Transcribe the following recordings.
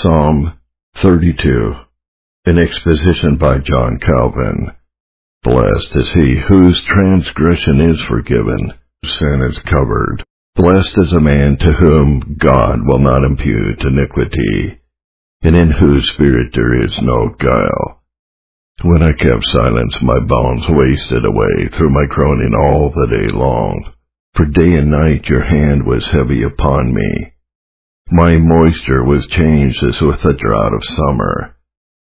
Psalm 32, an exposition by John Calvin. Blessed is he whose transgression is forgiven, whose sin is covered. Blessed is a man to whom God will not impute iniquity, and in whose spirit there is no guile. When I kept silence, my bones wasted away through my groaning all the day long. For day and night your hand was heavy upon me. My moisture was changed as with the drought of summer.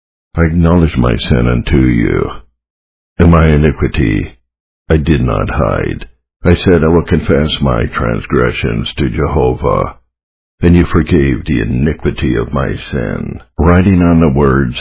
I acknowledged my sin unto you, and my iniquity I did not hide. I said, I will confess my transgressions to Jehovah, and you forgave the iniquity of my sin. Writing on the words,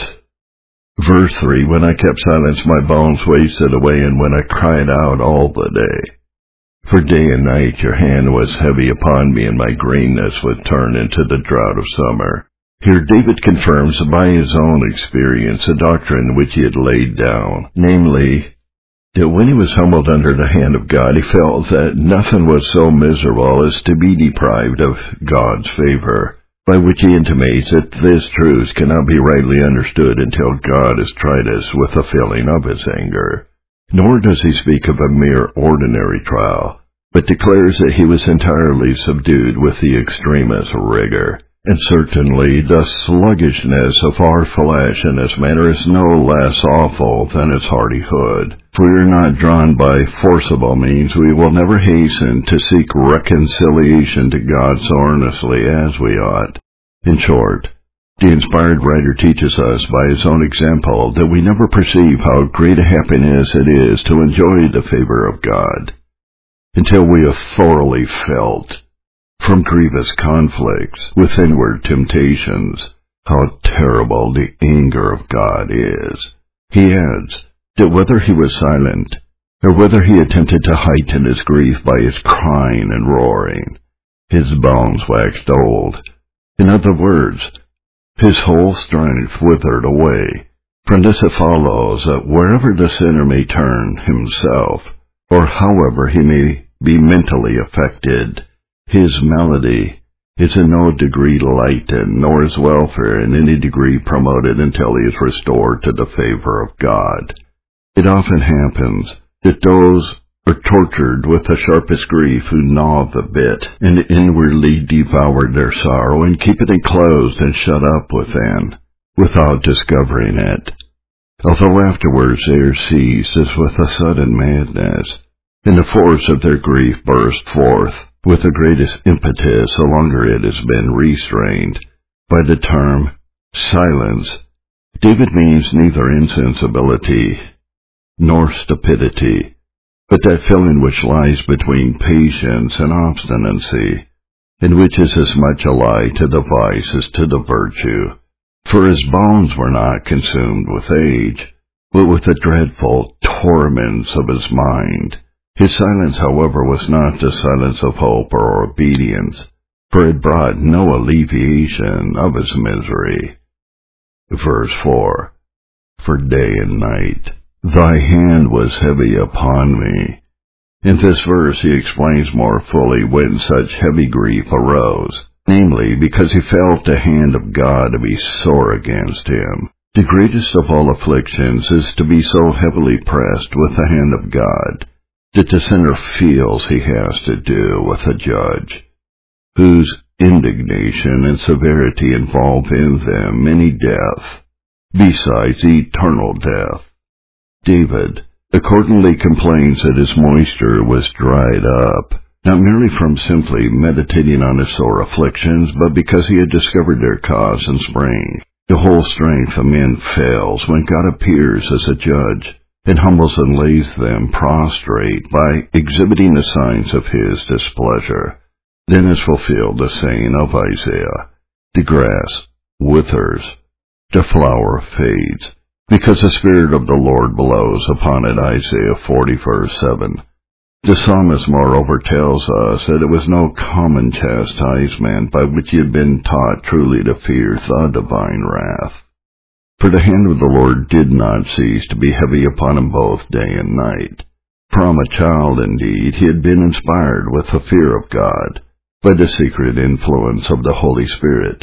verse 3, when I kept silence, my bones wasted away, and when I cried out all the day. For day and night your hand was heavy upon me, and my greenness would turn into the drought of summer. Here David confirms by his own experience a doctrine which he had laid down, namely, that when he was humbled under the hand of God, he felt that nothing was so miserable as to be deprived of God's favor, by which he intimates that this truth cannot be rightly understood until God has tried us with the filling of his anger. Nor does he speak of a mere ordinary trial, but declares that he was entirely subdued with the extremest rigor. And certainly the sluggishness of our flesh in this manner is no less awful than its hardihood. If we are not drawn by forcible means, we will never hasten to seek reconciliation to God so earnestly as we ought. In short, the inspired writer teaches us by his own example that we never perceive how great a happiness it is to enjoy the favor of God, until we have thoroughly felt, from grievous conflicts with inward temptations, how terrible the anger of God is. He adds that whether he was silent, or whether he attempted to heighten his grief by his crying and roaring, his bones waxed old. In other words, his whole strength withered away. From this it follows that wherever the sinner may turn himself, or however he may be mentally affected, his malady is in no degree lightened, nor his welfare in any degree promoted until he is restored to the favor of God. It often happens that those are tortured with the sharpest grief who gnaw the bit, and inwardly devour their sorrow, and keep it enclosed and shut up within, without discovering it, although afterwards they are seized as with a sudden madness, and the force of their grief bursts forth with the greatest impetus the longer it has been restrained. By the term silence, David means neither insensibility nor stupidity, but that feeling which lies between patience and obstinacy, and which is as much a lie to the vice as to the virtue. For his bones were not consumed with age, but with the dreadful torments of his mind. His silence, however, was not the silence of hope or obedience, for it brought no alleviation of his misery. Verse 4, for day and night thy hand was heavy upon me. In this verse he explains more fully when such heavy grief arose, namely, because he felt the hand of God to be sore against him. The greatest of all afflictions is to be so heavily pressed with the hand of God that the sinner feels he has to do with a judge, whose indignation and severity involve in them many death, besides eternal death. David accordingly complains that his moisture was dried up, not merely from simply meditating on his sore afflictions, but because he had discovered their cause and spring. The whole strength of men fails when God appears as a judge, and humbles and lays them prostrate by exhibiting the signs of his displeasure. Then is fulfilled the saying of Isaiah, the grass withers, the flower fades, because the Spirit of the Lord blows upon it. Isaiah 40 verse 7. The psalmist moreover tells us that it was no common chastisement by which he had been taught truly to fear the divine wrath. For the hand of the Lord did not cease to be heavy upon him both day and night. From a child, indeed, he had been inspired with the fear of God by the secret influence of the Holy Spirit,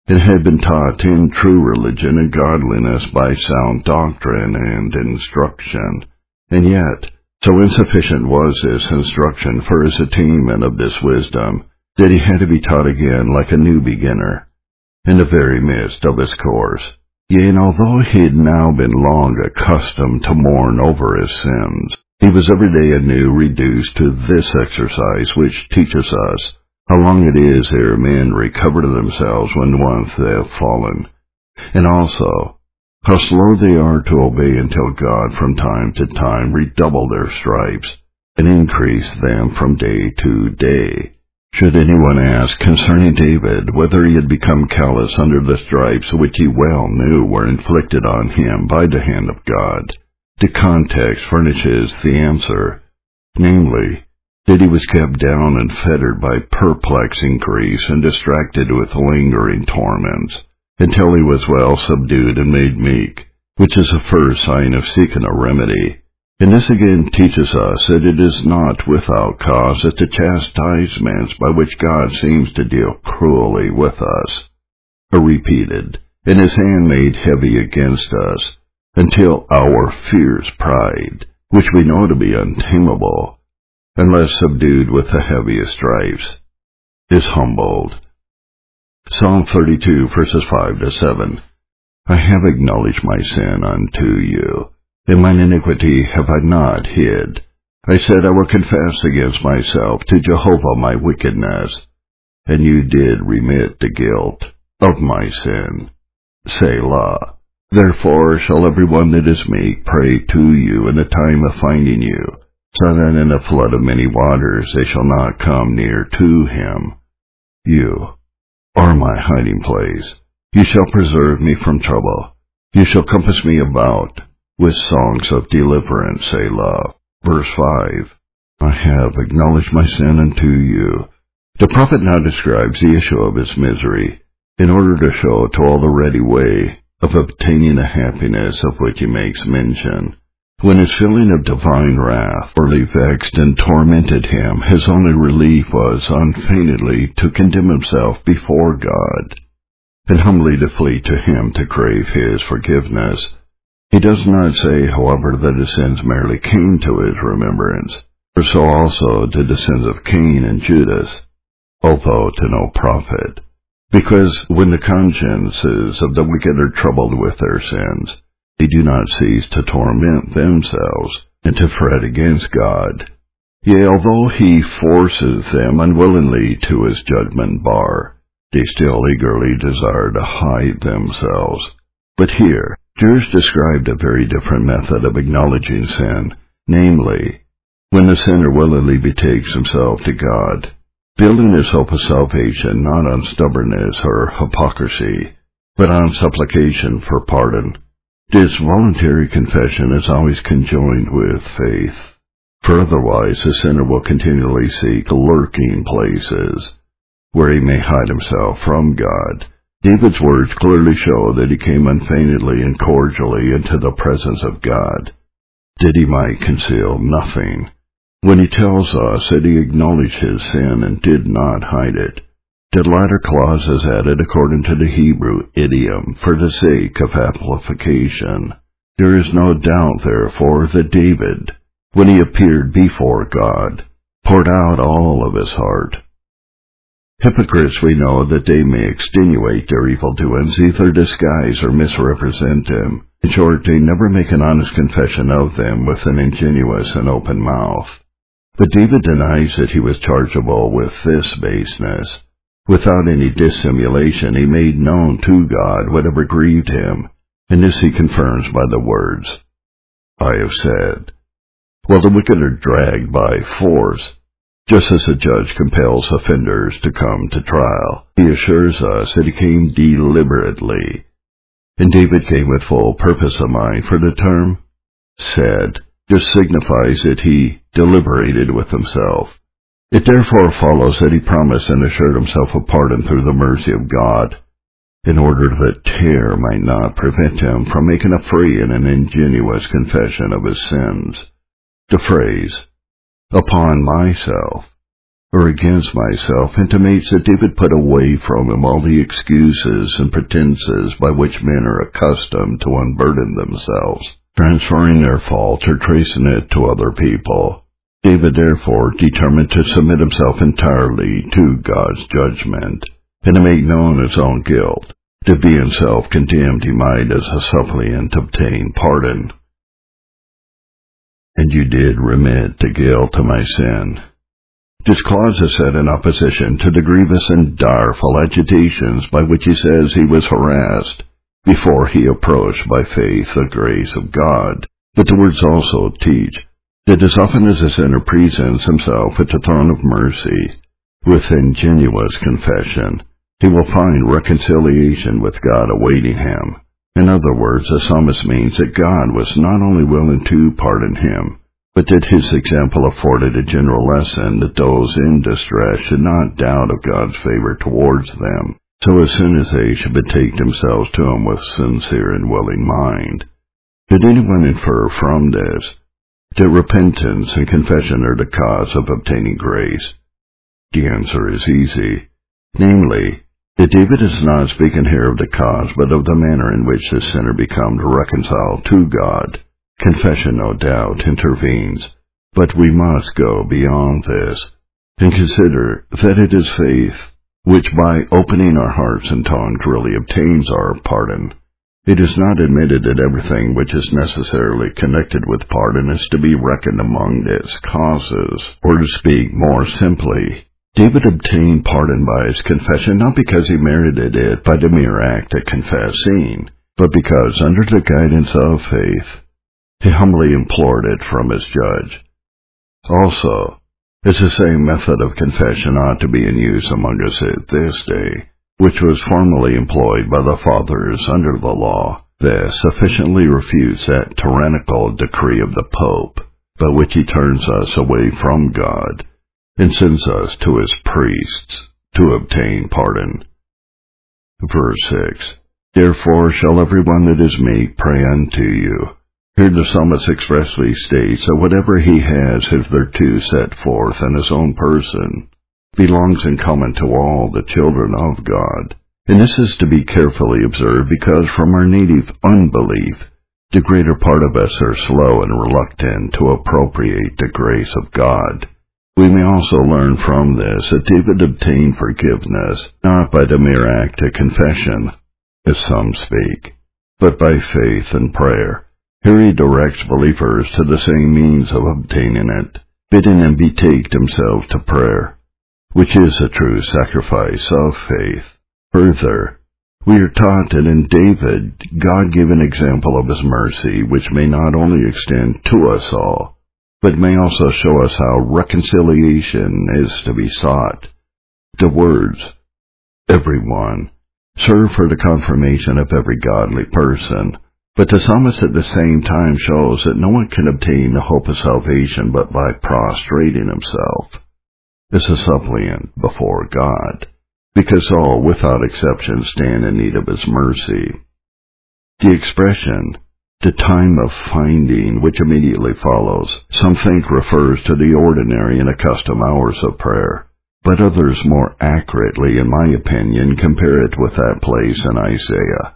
and had been taught in true religion and godliness by sound doctrine and instruction. And yet, so insufficient was this instruction for his attainment of this wisdom, that he had to be taught again like a new beginner, in the very midst of his course. Yea, and although he had now been long accustomed to mourn over his sins, he was every day anew reduced to this exercise, which teaches us how long it is ere men recover to themselves when once they have fallen, and also how slow they are to obey until God from time to time redouble their stripes, and increase them from day to day. Should anyone ask concerning David whether he had become callous under the stripes which he well knew were inflicted on him by the hand of God, the context furnishes the answer, namely, that he was kept down and fettered by perplexing griefs and distracted with lingering torments, until he was well subdued and made meek, which is the first sign of seeking a remedy. And this again teaches us that it is not without cause that the chastisements by which God seems to deal cruelly with us are repeated, and his hand made heavy against us, until our fierce pride, which we know to be untamable, unless subdued with the heaviest stripes, is humbled. Psalm 32, verses 5 to 7. I have acknowledged my sin unto you, and mine iniquity have I not hid. I said, I will confess against myself to Jehovah my wickedness, and you did remit the guilt of my sin. Selah. Therefore shall every one that is meek pray to you in the time of finding you, so that in a flood of many waters they shall not come near to him. You are my hiding place. You shall preserve me from trouble. You shall compass me about with songs of deliverance, Selah. Verse 5. I have acknowledged my sin unto you. The prophet now describes the issue of his misery, in order to show to all the ready way of obtaining the happiness of which he makes mention. When his feeling of divine wrath sorely vexed and tormented him, his only relief was unfeignedly to condemn himself before God, and humbly to flee to him to crave his forgiveness. He does not say, however, that his sins merely came to his remembrance, for so also did the sins of Cain and Judas, although to no profit. Because when the consciences of the wicked are troubled with their sins, they do not cease to torment themselves and to fret against God. Yea, although he forces them unwillingly to his judgment bar, they still eagerly desire to hide themselves. But here, Judas described a very different method of acknowledging sin, namely, when the sinner willingly betakes himself to God, building his hope of salvation not on stubbornness or hypocrisy, but on supplication for pardon. This voluntary confession is always conjoined with faith, for otherwise the sinner will continually seek lurking places where he may hide himself from God. David's words clearly show that he came unfeignedly and cordially into the presence of God, that he might conceal nothing. When he tells us that he acknowledged his sin and did not hide it, the latter clause is added according to the Hebrew idiom for the sake of amplification. There is no doubt, therefore, that David, when he appeared before God, poured out all of his heart. Hypocrites, we know that they may extenuate their evil doings, either disguise or misrepresent them. In short, they never make an honest confession of them with an ingenuous and open mouth. But David denies that he was chargeable with this baseness. Without any dissimulation, he made known to God whatever grieved him, and this he confirms by the words, I have said. While the wicked are dragged by force, just as a judge compels offenders to come to trial, he assures us that he came deliberately. And David came with full purpose of mind, for the term said just signifies that he deliberated with himself. It therefore follows that he promised and assured himself of pardon through the mercy of God, in order that terror might not prevent him from making a free and an ingenuous confession of his sins. The phrase, upon myself, or against myself, intimates that David put away from him all the excuses and pretenses by which men are accustomed to unburden themselves, transferring their fault or tracing it to other people. David therefore determined to submit himself entirely to God's judgment, and to make known his own guilt. To be himself condemned, he might, as a suppliant, obtain pardon. And you did remit the guilt of my sin. This clause is set in opposition to the grievous and direful agitations by which he says he was harassed before he approached by faith the grace of God. But the words also teach that as often as a sinner presents himself at the throne of mercy with ingenuous confession, he will find reconciliation with God awaiting him. In other words, the psalmist means that God was not only willing to pardon him, but that his example afforded a general lesson that those in distress should not doubt of God's favor towards them, so as soon as they should betake themselves to him with sincere and willing mind. Did anyone infer from this that repentance and confession are the cause of obtaining grace? The answer is easy, namely, that David is not speaking here of the cause, but of the manner in which the sinner becomes reconciled to God. Confession, no doubt, intervenes, but we must go beyond this, and consider that it is faith which, by opening our hearts and tongues, really obtains our pardon. It is not admitted that everything which is necessarily connected with pardon is to be reckoned among its causes, or to speak more simply, David obtained pardon by his confession not because he merited it by the mere act of confessing, but because, under the guidance of faith, he humbly implored it from his judge. Also, it's the same method of confession ought to be in use among us at this day, which was formerly employed by the fathers under the law. This sufficiently refutes that tyrannical decree of the Pope, by which he turns us away from God, and sends us to his priests to obtain pardon. Verse 6. Therefore shall every one that is meek pray unto you. Here the psalmist expressly states that whatever he has hitherto set forth in his own person belongs in common to all the children of God. And this is to be carefully observed because from our native unbelief, the greater part of us are slow and reluctant to appropriate the grace of God. We may also learn from this that David obtained forgiveness not by the mere act of confession, as some speak, but by faith and prayer. Here he directs believers to the same means of obtaining it, bidding them betake themselves to prayer, which is a true sacrifice of faith. Further, we are taught that in David, God gave an example of his mercy, which may not only extend to us all, but may also show us how reconciliation is to be sought. The words, everyone, serve for the confirmation of every godly person, but the psalmist at the same time shows that no one can obtain the hope of salvation but by prostrating himself as a suppliant before God, because all, without exception, stand in need of his mercy. The expression, the time of finding, which immediately follows, some think refers to the ordinary and accustomed hours of prayer, but others more accurately, in my opinion, compare it with that place in Isaiah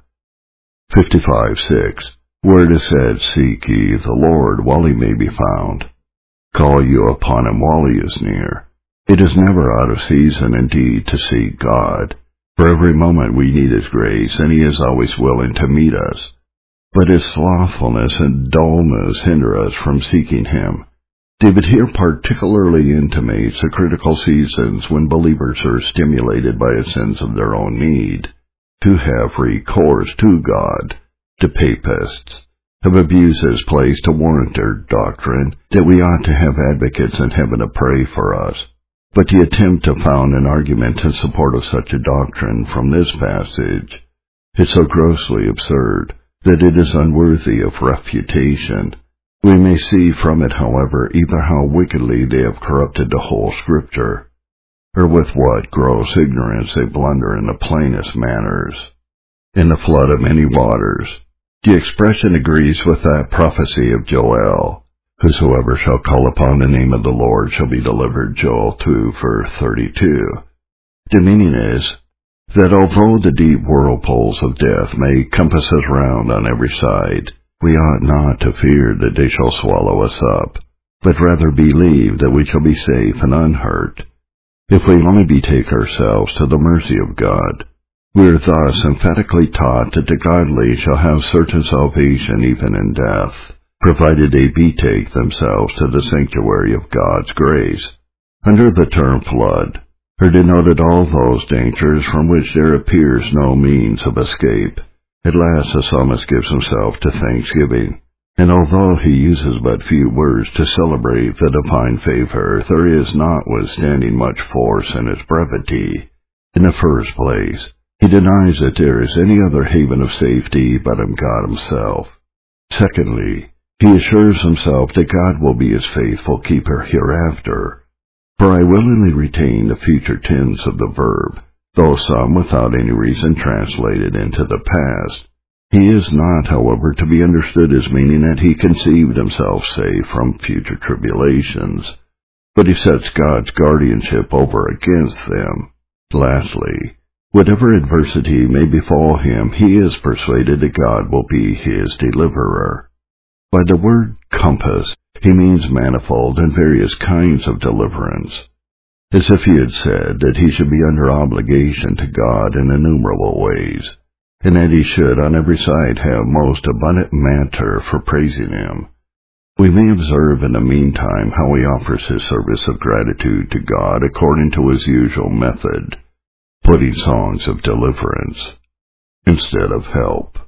55:6, where it is said, Seek ye the Lord while he may be found. Call you upon him while he is near. It is never out of season, indeed, to seek God. For every moment we need his grace, and he is always willing to meet us. But his slothfulness and dullness hinder us from seeking him. David here particularly intimates the critical seasons when believers are stimulated by a sense of their own need to have recourse to God. The papists have abused his place to warrant their doctrine that we ought to have advocates in heaven to pray for us. But the attempt to found an argument in support of such a doctrine from this passage is so grossly absurd that it is unworthy of refutation. We may see from it, however, either how wickedly they have corrupted the whole Scripture, or with what gross ignorance they blunder in the plainest manners. In the flood of many waters, the expression agrees with that prophecy of Joel, Whosoever shall call upon the name of the Lord shall be delivered. Joel 2:32. The meaning is that although the deep whirlpools of death may compass us round on every side, we ought not to fear that they shall swallow us up, but rather believe that we shall be safe and unhurt. If we only betake ourselves to the mercy of God, we are thus emphatically taught that the godly shall have certain salvation even in death, provided they betake themselves to the sanctuary of God's grace. Under the term flood are denoted all those dangers from which there appears no means of escape. At last the psalmist gives himself to thanksgiving, and although he uses but few words to celebrate the divine favor, there is notwithstanding much force in his brevity. In the first place, he denies that there is any other haven of safety but in God himself. Secondly, he assures himself that God will be his faithful keeper hereafter. For I willingly retain the future tense of the verb, though some without any reason translate it into the past. He is not, however, to be understood as meaning that he conceived himself safe from future tribulations, but he sets God's guardianship over against them. Lastly, whatever adversity may befall him, he is persuaded that God will be his deliverer. By the word compass, he means manifold and various kinds of deliverance, as if he had said that he should be under obligation to God in innumerable ways, and that he should on every side have most abundant matter for praising him. We may observe in the meantime how he offers his service of gratitude to God according to his usual method, putting songs of deliverance instead of help.